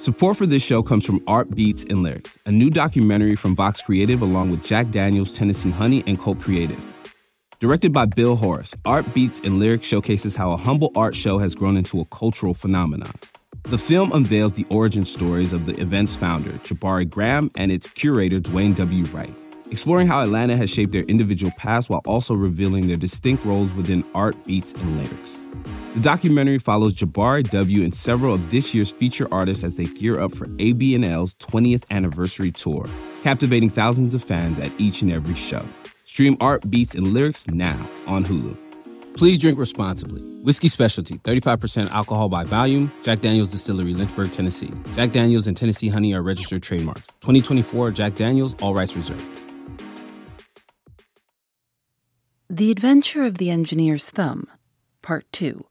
Support for this show comes from Art Beats and Lyrics, a new documentary from Vox Creative along with Jack Daniels, Tennessee Honey, and Cult Creative. Directed by Bill Horace, Art Beats and Lyrics showcases how a humble art show has grown into a cultural phenomenon. The film unveils the origin stories of the event's founder, Jabari Graham, and its curator, Dwayne W. Wright, exploring how Atlanta has shaped their individual paths while also revealing their distinct roles within Art Beats and Lyrics. The documentary follows Jabari W. and several of this year's feature artists as they gear up for ABNL's 20th anniversary tour, captivating thousands of fans at each and every show. Stream Art Beats and Lyrics now on Hulu. Please drink responsibly. Whiskey Specialty, 35% alcohol by volume. Jack Daniel's Distillery, Lynchburg, Tennessee. Jack Daniel's and Tennessee Honey are registered trademarks. 2024 Jack Daniel's, all rights reserved. The Adventure of the Engineer's Thumb, Part 2.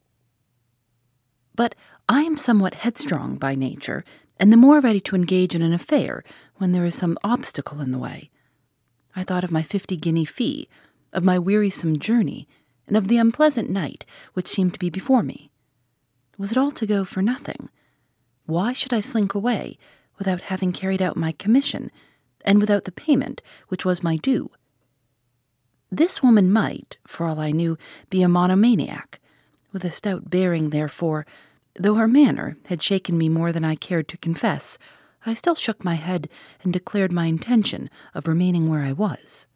But I am somewhat headstrong by nature, and the more ready to engage in an affair when there is some obstacle in the way. I thought of my 50-guinea fee, of my wearisome journey, and of the unpleasant night which seemed to be before me. Was it all to go for nothing? Why should I slink away without having carried out my commission, and without the payment which was my due? This woman might, for all I knew, be a monomaniac, with a stout bearing, therefore. Though her manner had shaken me more than I cared to confess, I still shook my head and declared my intention of remaining where I was.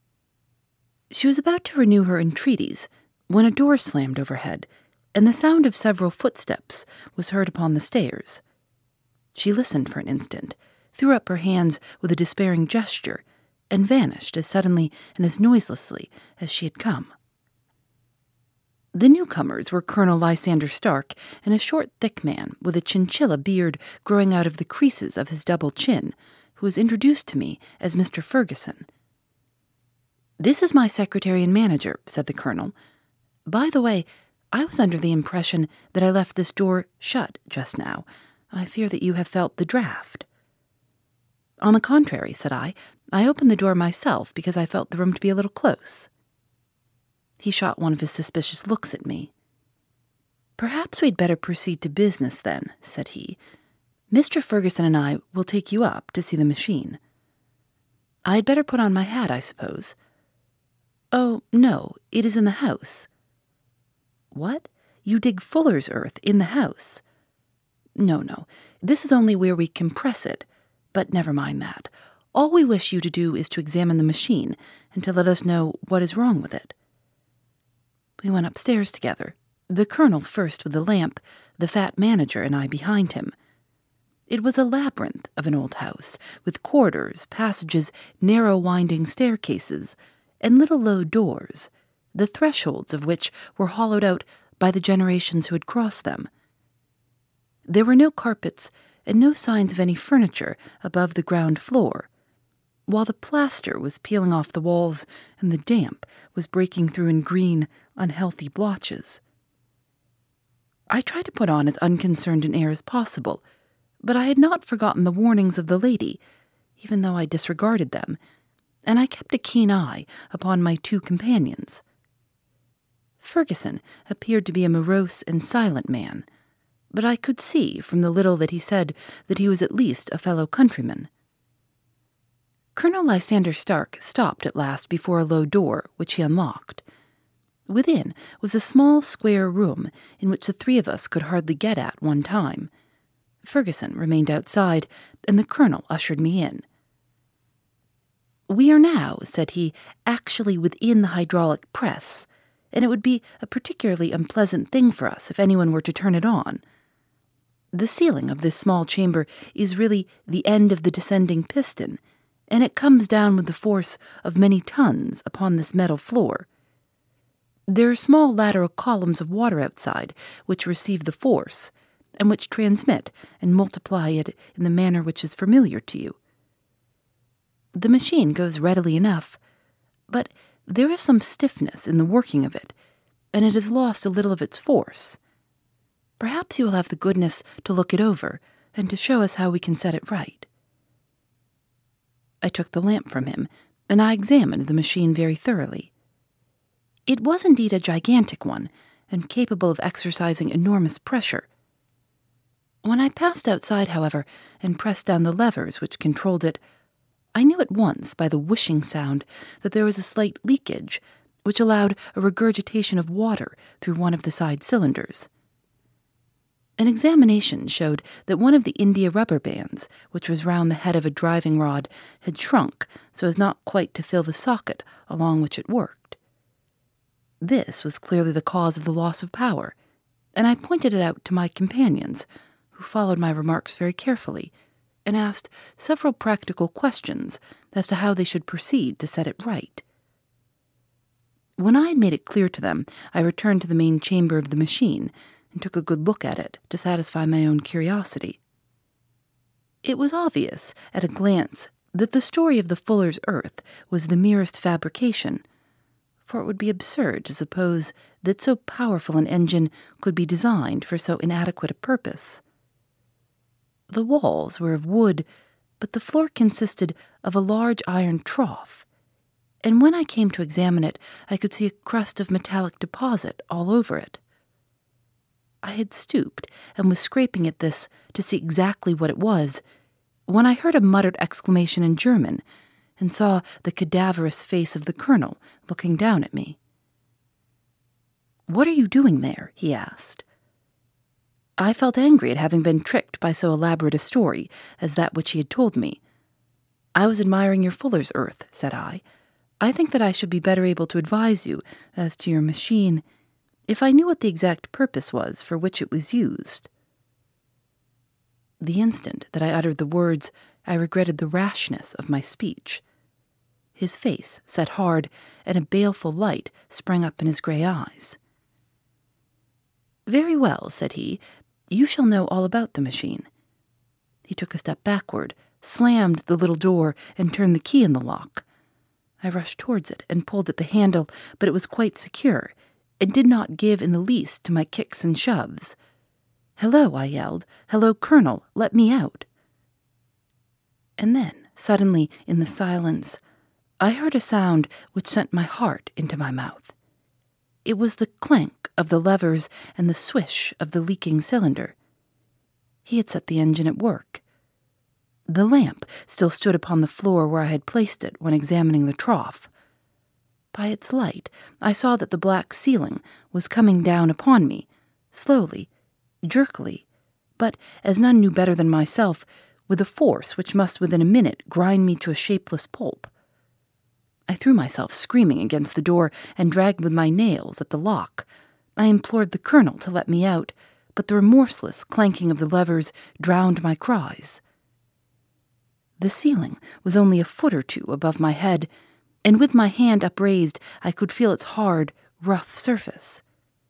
She was about to renew her entreaties when a door slammed overhead, and the sound of several footsteps was heard upon the stairs. She listened for an instant, threw up her hands with a despairing gesture, and vanished as suddenly and as noiselessly as she had come. The newcomers were Colonel Lysander Stark and a short, thick man with a chinchilla beard growing out of the creases of his double chin, who was introduced to me as Mr. Ferguson. "This is my secretary and manager," said the colonel. "By the way, I was under the impression that I left this door shut just now. I fear that you have felt the draft." "On the contrary," said I opened the door myself because I felt the room to be a little close." He shot one of his suspicious looks at me. "Perhaps we'd better proceed to business, then," said he. "Mr. Ferguson and I will take you up to see the machine." "I had better put on my hat, I suppose." "Oh, no, it is in the house." "What? You dig fuller's earth in the house?" No, this is only where we compress it, but never mind that. All we wish you to do is to examine the machine and to let us know what is wrong with it." We went upstairs together, the colonel first with the lamp, the fat manager and I behind him. It was a labyrinth of an old house, with corridors, passages, narrow winding staircases, and little low doors, the thresholds of which were hollowed out by the generations who had crossed them. There were no carpets and no signs of any furniture above the ground floor, while the plaster was peeling off the walls and the damp was breaking through in green, unhealthy blotches. I tried to put on as unconcerned an air as possible, but I had not forgotten the warnings of the lady, even though I disregarded them, and I kept a keen eye upon my two companions. Ferguson appeared to be a morose and silent man, but I could see from the little that he said that he was at least a fellow countryman. Colonel Lysander Stark stopped at last before a low door, which he unlocked. Within was a small square room in which the three of us could hardly get at one time. Ferguson remained outside, and the colonel ushered me in. "We are now," said he, "actually within the hydraulic press, and it would be a particularly unpleasant thing for us if anyone were to turn it on. The ceiling of this small chamber is really the end of the descending piston, and it comes down with the force of many tons upon this metal floor. There are small lateral columns of water outside which receive the force, and which transmit and multiply it in the manner which is familiar to you. The machine goes readily enough, but there is some stiffness in the working of it, and it has lost a little of its force. Perhaps you will have the goodness to look it over, and to show us how we can set it right." I took the lamp from him, and I examined the machine very thoroughly. It was indeed a gigantic one, and capable of exercising enormous pressure. When I passed outside, however, and pressed down the levers which controlled it, I knew at once by the whooshing sound that there was a slight leakage, which allowed a regurgitation of water through one of the side cylinders. An examination showed that one of the India rubber bands, which was round the head of a driving rod, had shrunk so as not quite to fill the socket along which it worked. This was clearly the cause of the loss of power, and I pointed it out to my companions, who followed my remarks very carefully, and asked several practical questions as to how they should proceed to set it right. When I had made it clear to them, I returned to the main chamber of the machine and took a good look at it to satisfy my own curiosity. It was obvious, at a glance, that the story of the fuller's earth was the merest fabrication, for it would be absurd to suppose that so powerful an engine could be designed for so inadequate a purpose. The walls were of wood, but the floor consisted of a large iron trough, and when I came to examine it, I could see a crust of metallic deposit all over it. I had stooped and was scraping at this to see exactly what it was, when I heard a muttered exclamation in German and saw the cadaverous face of the colonel looking down at me. "What are you doing there?" he asked. I felt angry at having been tricked by so elaborate a story as that which he had told me. "I was admiring your fuller's earth," said I. "I think that I should be better able to advise you as to your machine if I knew what the exact purpose was for which it was used." The instant that I uttered the words, I regretted the rashness of my speech. His face set hard, and a baleful light sprang up in his grey eyes. "Very well," said he, "you shall know all about the machine." He took a step backward, slammed the little door, and turned the key in the lock. I rushed towards it and pulled at the handle, but it was quite secure, and did not give in the least to my kicks and shoves. "Hello," I yelled. "Hello, Colonel, let me out." And then, suddenly, in the silence, I heard a sound which sent my heart into my mouth. It was the clank of the levers and the swish of the leaking cylinder. He had set the engine at work. The lamp still stood upon the floor where I had placed it when examining the trough. By its light, I saw that the black ceiling was coming down upon me, slowly, jerkily, but, as none knew better than myself, with a force which must within a minute grind me to a shapeless pulp. I threw myself screaming against the door and dragged with my nails at the lock. I implored the colonel to let me out, but the remorseless clanking of the levers drowned my cries. The ceiling was only a foot or two above my head, and with my hand upraised I could feel its hard, rough surface.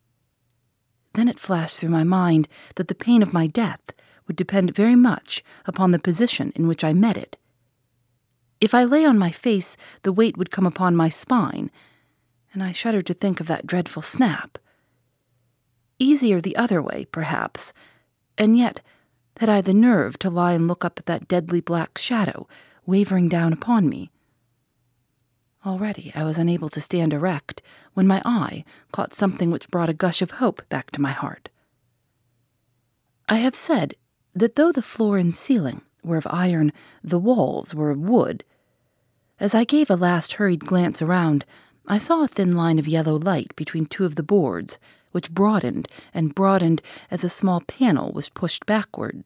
Then it flashed through my mind that the pain of my death would depend very much upon the position in which I met it. If I lay on my face, the weight would come upon my spine, and I shuddered to think of that dreadful snap. Easier the other way, perhaps, and yet had I the nerve to lie and look up at that deadly black shadow wavering down upon me? Already I was unable to stand erect when my eye caught something which brought a gush of hope back to my heart. I have said that though the floor and ceiling were of iron, the walls were of wood. As I gave a last hurried glance around, I saw a thin line of yellow light between two of the boards, which broadened and broadened as a small panel was pushed backward.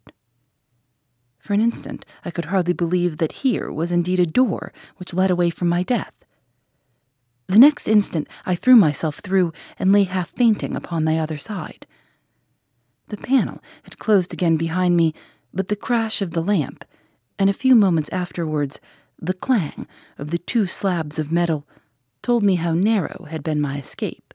For an instant I could hardly believe that here was indeed a door which led away from my death. The next instant I threw myself through and lay half fainting upon the other side. The panel had closed again behind me, but the crash of the lamp, and a few moments afterwards the clang of the two slabs of metal, told me how narrow had been my escape.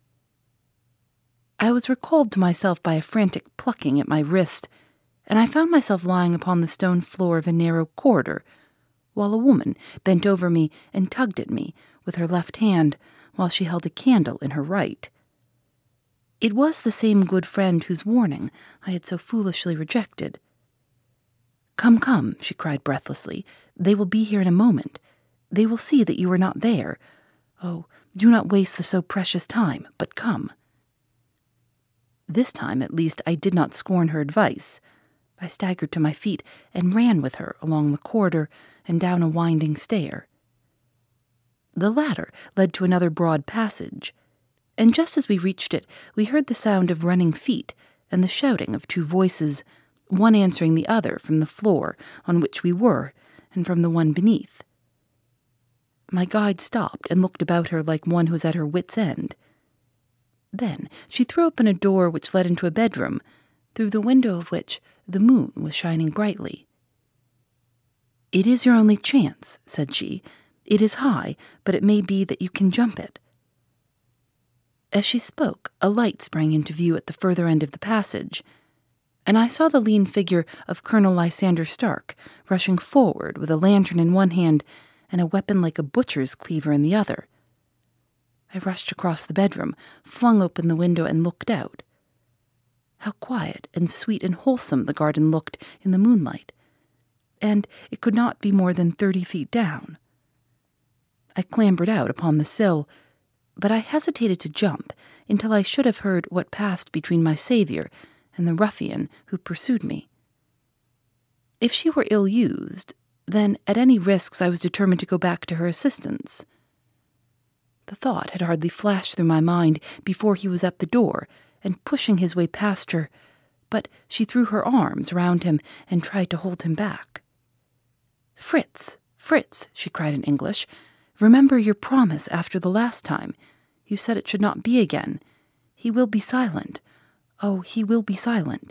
I was recalled to myself by a frantic plucking at my wrist, and I found myself lying upon the stone floor of a narrow corridor, while a woman bent over me and tugged at me with her left hand while she held a candle in her right. It was the same good friend whose warning I had so foolishly rejected. "Come, come," she cried breathlessly. "They will be here in a moment. They will see that you are not there. Oh, do not waste the so precious time, but come." This time, at least, I did not scorn her advice. I staggered to my feet and ran with her along the corridor and down a winding stair. The latter led to another broad passage, and just as we reached it, we heard the sound of running feet and the shouting of two voices, one answering the other from the floor on which we were and from the one beneath. My guide stopped and looked about her like one who was at her wit's end. Then she threw open a door which led into a bedroom, through the window of which the moon was shining brightly. "It is your only chance," said she. "It is high, but it may be that you can jump it." As she spoke, a light sprang into view at the further end of the passage, and I saw the lean figure of Colonel Lysander Stark rushing forward with a lantern in one hand and a weapon like a butcher's cleaver in the other. I rushed across the bedroom, flung open the window, and looked out. How quiet and sweet and wholesome the garden looked in the moonlight, and it could not be more than 30 feet down. I clambered out upon the sill, but I hesitated to jump until I should have heard what passed between my savior and the ruffian who pursued me. If she were ill-used, then at any risks I was determined to go back to her assistance. The thought had hardly flashed through my mind before he was at the door and pushing his way past her, but she threw her arms round him and tried to hold him back. "Fritz, Fritz," she cried in English, "remember your promise after the last time. You said it should not be again. He will be silent. Oh, he will be silent."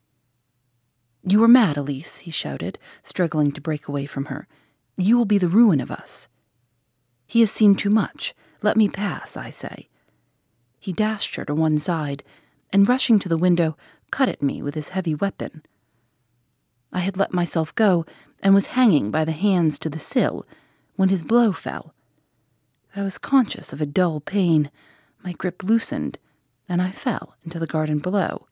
"You are mad, Elise," he shouted, struggling to break away from her. "You will be the ruin of us." "He has seen too much. Let me pass, I say." He dashed her to one side, and rushing to the window, cut at me with his heavy weapon. I had let myself go, and was hanging by the hands to the sill, when his blow fell. I was conscious of a dull pain, my grip loosened, and I fell into the garden below.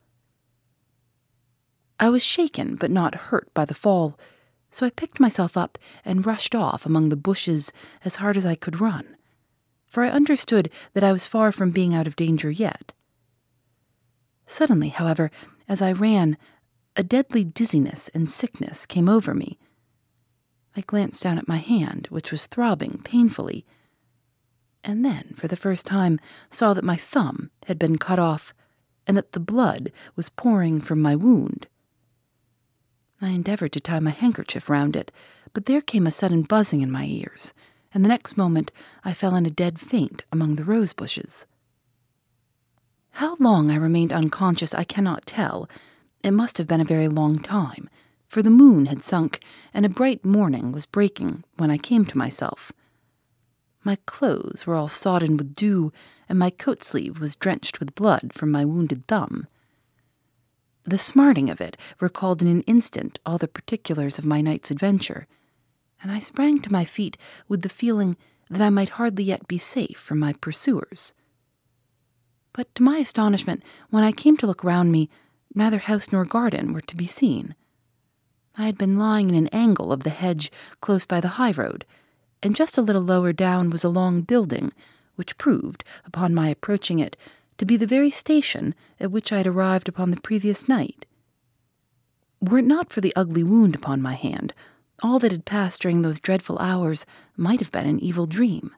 I was shaken but not hurt by the fall, so I picked myself up and rushed off among the bushes as hard as I could run, for I understood that I was far from being out of danger yet. Suddenly, however, as I ran, a deadly dizziness and sickness came over me. I glanced down at my hand, which was throbbing painfully, and then, for the first time, saw that my thumb had been cut off and that the blood was pouring from my wound. I endeavored to tie my handkerchief round it, but there came a sudden buzzing in my ears, and the next moment I fell in a dead faint among the rose bushes. How long I remained unconscious I cannot tell. It must have been a very long time, for the moon had sunk and a bright morning was breaking when I came to myself. My clothes were all sodden with dew, and my coat sleeve was drenched with blood from my wounded thumb. The smarting of it recalled in an instant all the particulars of my night's adventure, and I sprang to my feet with the feeling that I might hardly yet be safe from my pursuers. But to my astonishment, when I came to look round me, neither house nor garden were to be seen. I had been lying in an angle of the hedge close by the high road, and just a little lower down was a long building, which proved, upon my approaching it, to be the very station at which I had arrived upon the previous night. Were it not for the ugly wound upon my hand, all that had passed during those dreadful hours might have been an evil dream.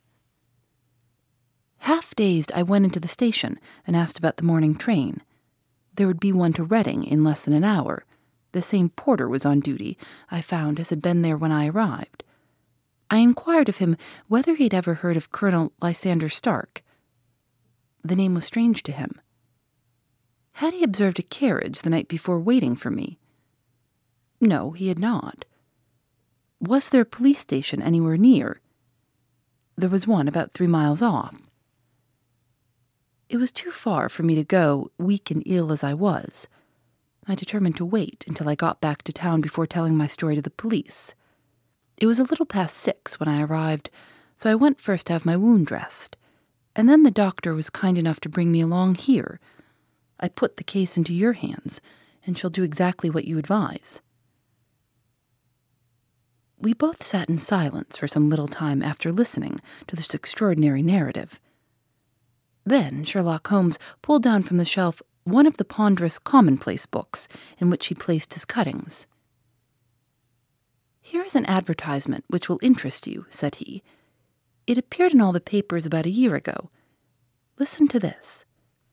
Half dazed, I went into the station and asked about the morning train. There would be one to Reading in less than an hour. The same porter was on duty, I found, as had been there when I arrived. I inquired of him whether he had ever heard of Colonel Lysander Stark. The name was strange to him. Had he observed a carriage the night before waiting for me? No, he had not. Was there a police station anywhere near? There was one about 3 miles off. It was too far for me to go, weak and ill as I was. I determined to wait until I got back to town before telling my story to the police. It was a little past 6 when I arrived, so I went first to have my wound dressed, and then the doctor was kind enough to bring me along here. I put the case into your hands, and shall do exactly what you advise." We both sat in silence for some little time after listening to this extraordinary narrative. Then Sherlock Holmes pulled down from the shelf one of the ponderous commonplace books in which he placed his cuttings. "Here is an advertisement which will interest you," said he. "It appeared in all the papers about a year ago. Listen to this.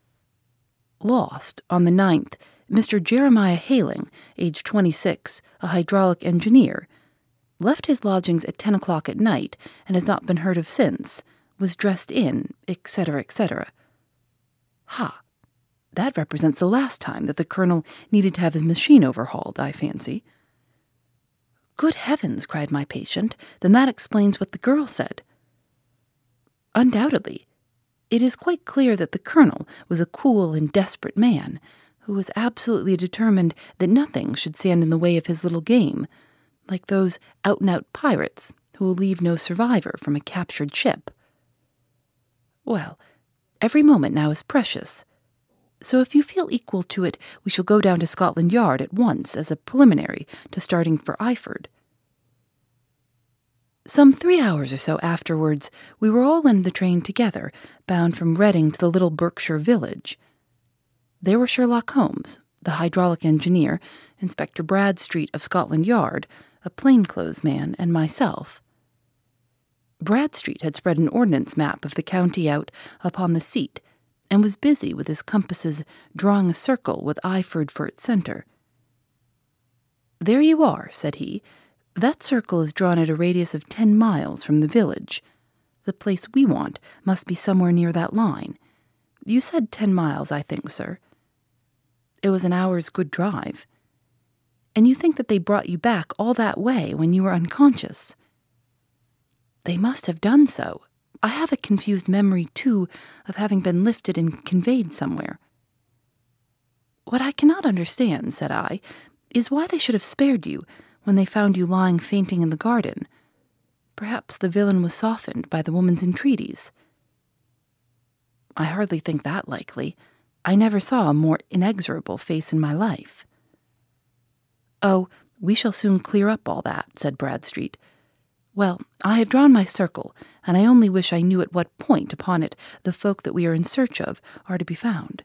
Lost on the 9th, Mr. Jeremiah Haling, age 26, a hydraulic engineer. Left his lodgings at 10 o'clock at night and has not been heard of since. Was dressed in, etc., etc." Ha! That represents the last time that the colonel needed to have his machine overhauled, I fancy. "Good heavens," cried my patient, "then that explains what the girl said." "Undoubtedly. It is quite clear that the colonel was a cool and desperate man, who was absolutely determined that nothing should stand in the way of his little game, like those out-and-out pirates who will leave no survivor from a captured ship. Well, every moment now is precious. So if you feel equal to it, we shall go down to Scotland Yard at once as a preliminary to starting for Eyford." Some 3 hours or so afterwards, we were all in the train together, bound from Reading to the little Berkshire village. There were Sherlock Holmes, the hydraulic engineer, Inspector Bradstreet of Scotland Yard, a plainclothes man, and myself. Bradstreet had spread an ordnance map of the county out upon the seat, and was busy with his compasses drawing a circle with Eyford for its centre. "There you are," said he. "That circle is drawn at a radius of 10 miles from the village. The place we want must be somewhere near that line. You said 10 miles, I think, sir." "It was an hour's good drive." "And you think that they brought you back all that way when you were unconscious?" "They must have done so. I have a confused memory, too, of having been lifted and conveyed somewhere." "What I cannot understand," said I, "is why they should have spared you when they found you lying fainting in the garden. Perhaps the villain was softened by the woman's entreaties." "I hardly think that likely. I never saw a more inexorable face in my life." "Oh, we shall soon clear up all that," said Bradstreet. "Well, I have drawn my circle, and I only wish I knew at what point upon it the folk that we are in search of are to be found."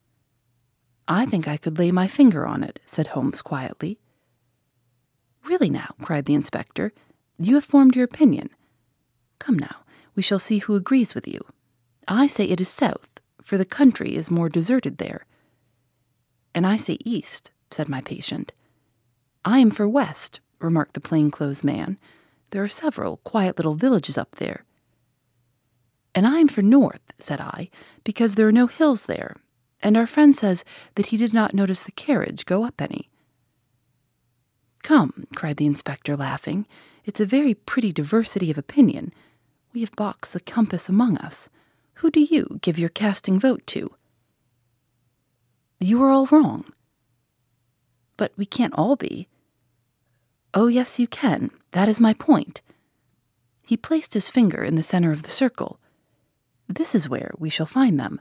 "I think I could lay my finger on it," said Holmes quietly. "Really now," cried the inspector, "you have formed your opinion. Come now, we shall see who agrees with you. I say it is south, for the country is more deserted there." "And I say east," said my patient. "I am for west," remarked the plainclothes man. "There are several quiet little villages up there." "And I am for north," said I, "because there are no hills there, and our friend says that he did not notice the carriage go up any." "Come," cried the inspector, laughing, "it's a very pretty diversity of opinion. We have boxed the compass among us. Who do you give your casting vote to?" "You are all wrong." "But we can't all be." "Oh, yes, you can. That is my point." He placed his finger in the center of the circle. "This is where we shall find them."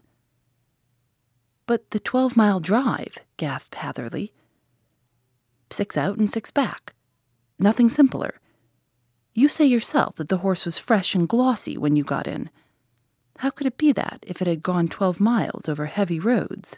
"But the 12-mile drive," gasped Hatherley. 6 out and 6 back. Nothing simpler. You say yourself that the horse was fresh and glossy when you got in. How could it be that if it had gone 12 miles over heavy roads?"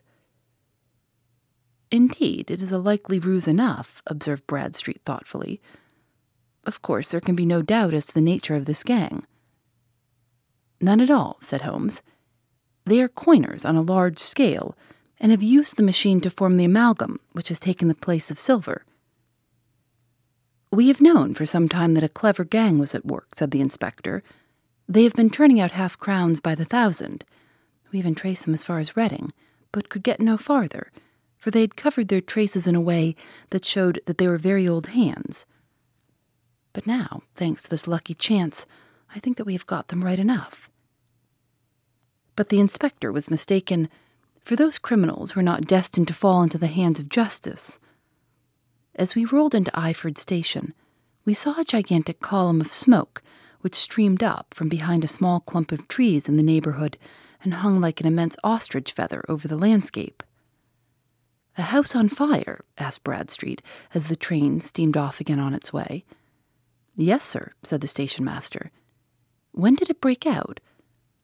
"Indeed, it is a likely ruse enough," observed Bradstreet thoughtfully. "Of course, there can be no doubt as to the nature of this gang." "None at all," said Holmes. "They are coiners on a large scale, and have used the machine to form the amalgam which has taken the place of silver." "We have known for some time that a clever gang was at work," said the inspector. "They have been turning out half-crowns by the thousand. We even traced them as far as Reading, but could get no farther, for they had covered their traces in a way that showed that they were very old hands. But now, thanks to this lucky chance, I think that we have got them right enough." But the inspector was mistaken, for those criminals were not destined to fall into the hands of justice. As we rolled into Eyford Station, we saw a gigantic column of smoke which streamed up from behind a small clump of trees in the neighborhood and hung like an immense ostrich feather over the landscape. "A house on fire?" asked Bradstreet, as the train steamed off again on its way. "Yes, sir," said the station master. "When did it break out?"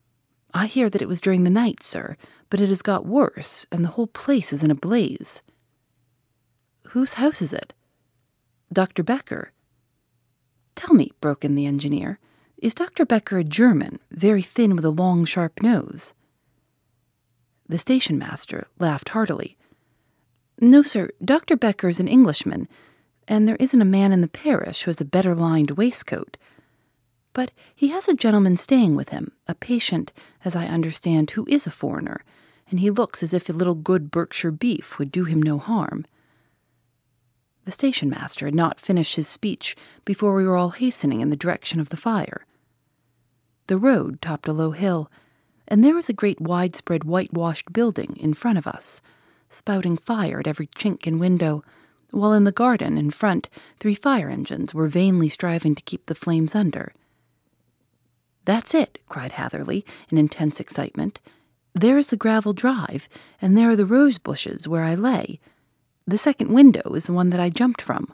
I hear that it was during the night, sir, but it has got worse, and the whole place is in a blaze." "Whose house is it?" "Dr. Becker." "Tell me," broke in the engineer, "is Dr. Becker a German, very thin with a long, sharp nose?" The station master laughed heartily. "No, sir, Dr. Becker is an Englishman, and there isn't a man in the parish who has a better lined waistcoat. But he has a gentleman staying with him, a patient, as I understand, who is a foreigner, and he looks as if a little good Berkshire beef would do him no harm." The station master had not finished his speech before we were all hastening in the direction of the fire. The road topped a low hill, and there was a great widespread whitewashed building in front of us, spouting fire at every chink and window, while in the garden in front 3 fire engines were vainly striving to keep the flames under. "That's it," cried Hatherley, in intense excitement. "There is the gravel drive, and there are the rose bushes where I lay. The second window is the one that I jumped from."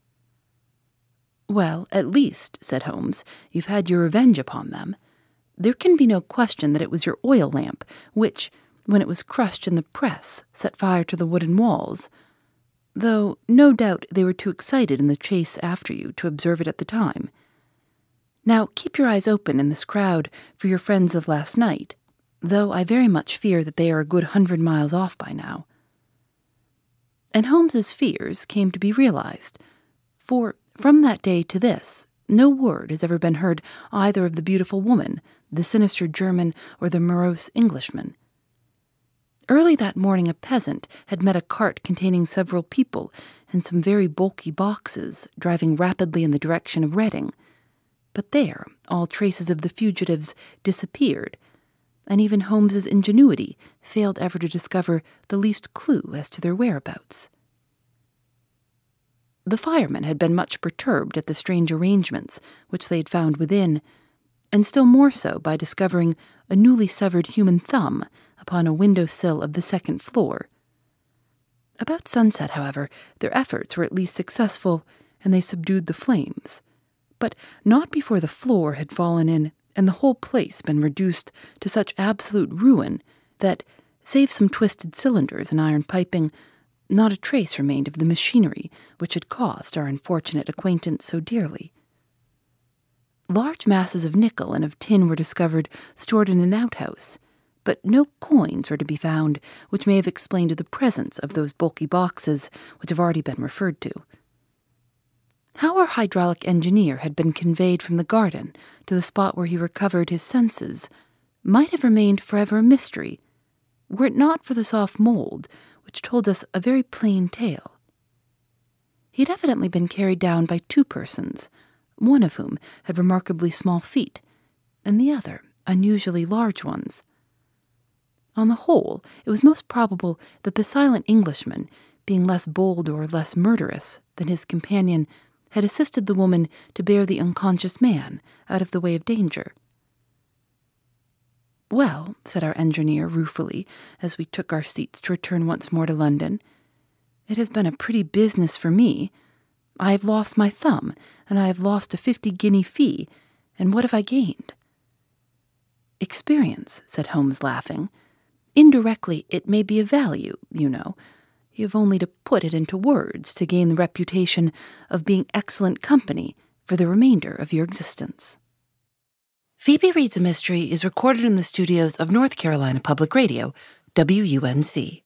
"Well, at least," said Holmes, "you've had your revenge upon them. There can be no question that it was your oil lamp which, when it was crushed in the press, set fire to the wooden walls, though no doubt they were too excited in the chase after you to observe it at the time. Now keep your eyes open in this crowd for your friends of last night, though I very much fear that they are a good 100 miles off by now." And Holmes's fears came to be realized, for from that day to this, no word has ever been heard either of the beautiful woman, the sinister German, or the morose Englishman. Early that morning a peasant had met a cart containing several people and some very bulky boxes driving rapidly in the direction of Reading. But there all traces of the fugitives disappeared, and even Holmes's ingenuity failed ever to discover the least clue as to their whereabouts. The firemen had been much perturbed at the strange arrangements which they had found within, and still more so by discovering a newly severed human thumb upon a window-sill of the second floor. About sunset, however, their efforts were at least successful, and they subdued the flames, but not before the floor had fallen in and the whole place been reduced to such absolute ruin that, save some twisted cylinders and iron piping, not a trace remained of the machinery which had cost our unfortunate acquaintance so dearly. Large masses of nickel and of tin were discovered stored in an outhouse, but no coins were to be found, which may have explained the presence of those bulky boxes which have already been referred to. How our hydraulic engineer had been conveyed from the garden to the spot where he recovered his senses might have remained forever a mystery, were it not for the soft mold, which told us a very plain tale. He had evidently been carried down by 2 persons, one of whom had remarkably small feet, and the other unusually large ones. On the whole, it was most probable that the silent Englishman, being less bold or less murderous than his companion, had assisted the woman to bear the unconscious man out of the way of danger. "Well," said our engineer ruefully, as we took our seats to return once more to London, "it has been a pretty business for me. I have lost my thumb, and I have lost a 50-guinea fee, and what have I gained?" "Experience," said Holmes, laughing. "Indirectly it may be of value, you know. You have only to put it into words to gain the reputation of being excellent company for the remainder of your existence." Phoebe Reads a Mystery is recorded in the studios of North Carolina Public Radio, WUNC.